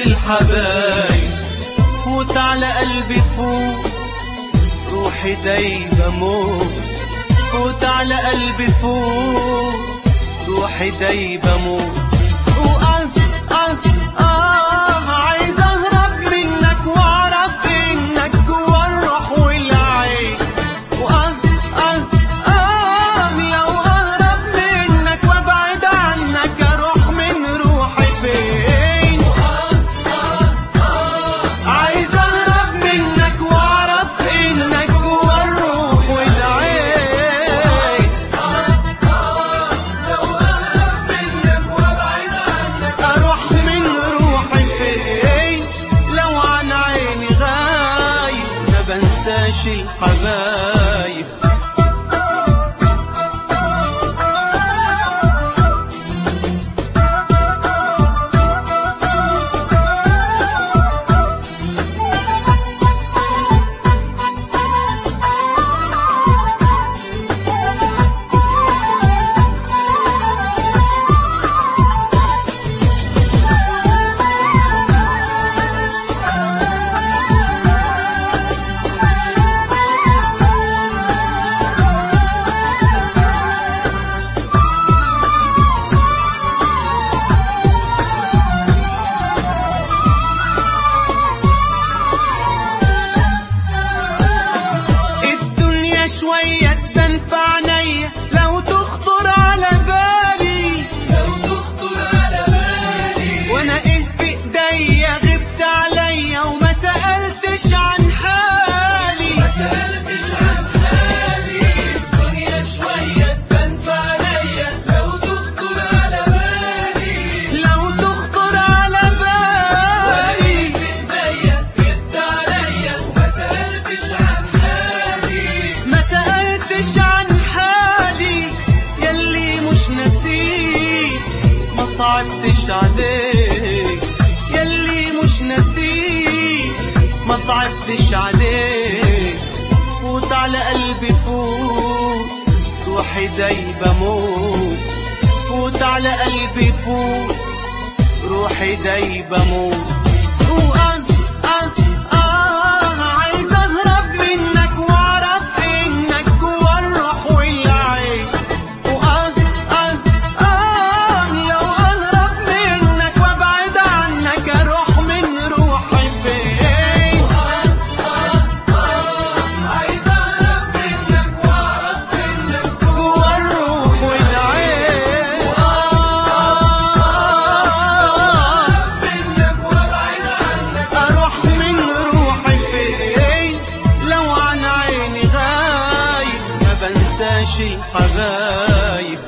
الحبايب. فوت على قلبي فوت، روحي دايبة موت. فوت على قلبي فوت، روحي دايبة موت. عايز اهرب منك واعرف انك جوا الروح والعين. لو اهرب منك وابعد عنك اروح من روحي فين. عايز اهرب منك واعرف انك جوا الروح والعين. لو اهرب منك وابعد عنك اروح من روحي فين. لو عن عيني غايب ما بنساش الحبايب. شوية تبان في عينيا لو تخطر على بالي. وانا ايه في ايديا غبت عليا وما سألتش عن حالي. الدنيا شوية تبان في عينيا لو تخطر على بالي. وانا ايه في ايديا غبت عليا وما سألتش عن حالي. ما سألتش عن حالي يلي مش نسيت. ما صعبتش عليك يلي مش نسيت. ما صعبتش عليك. فوت على قلبي فوت، روحي دايبة موت. فوت على قلبي فوت، روحي دايبة موت. عايز اهرب منك واعرف انك جوا الروح والعين. لو اهرب منك وابعد عنك اروح من روحي فين. عايز اهرب منك واعرف انك جوا الروح والعين. منك وابعد عنك اروح من روحي فين. لو عن عيني غايب ما بنساش الحبايب.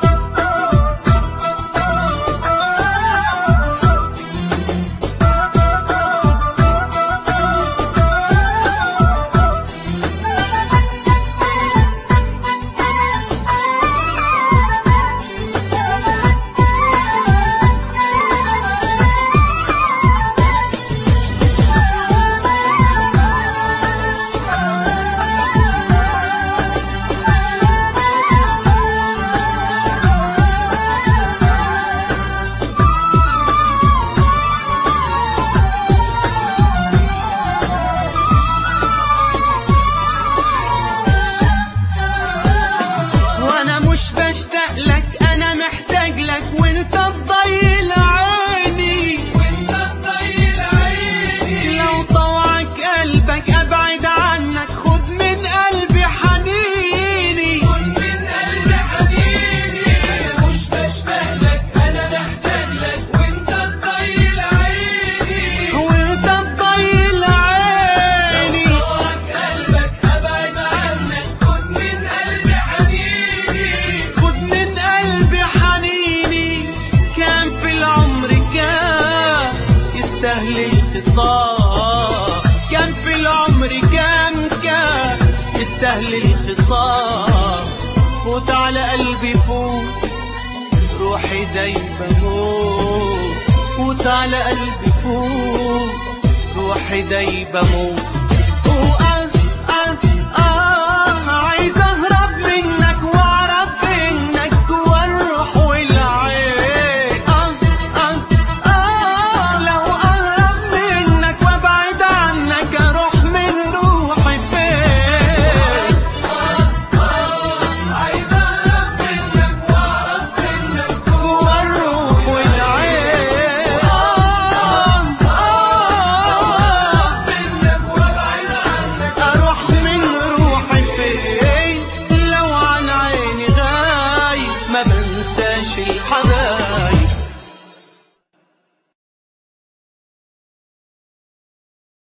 مش بشتاق لك انا محتاج لك وانت تضيل عيني. لو طوعك قلبك ابعد عنك خد من قلبي حنيني. مش بشتاق لك انا محتاج لك وانت تضيل عيني. لو طوعك قلبك ابعد عنك خد من قلبي حنيني. كان في العمر كان يستاهل الخصام. كان في العمر كان يستاهل الخصام. فوت على قلبي فوت، روحي دايبة موت. فوت على قلبي فوت، روحي دايبة موت.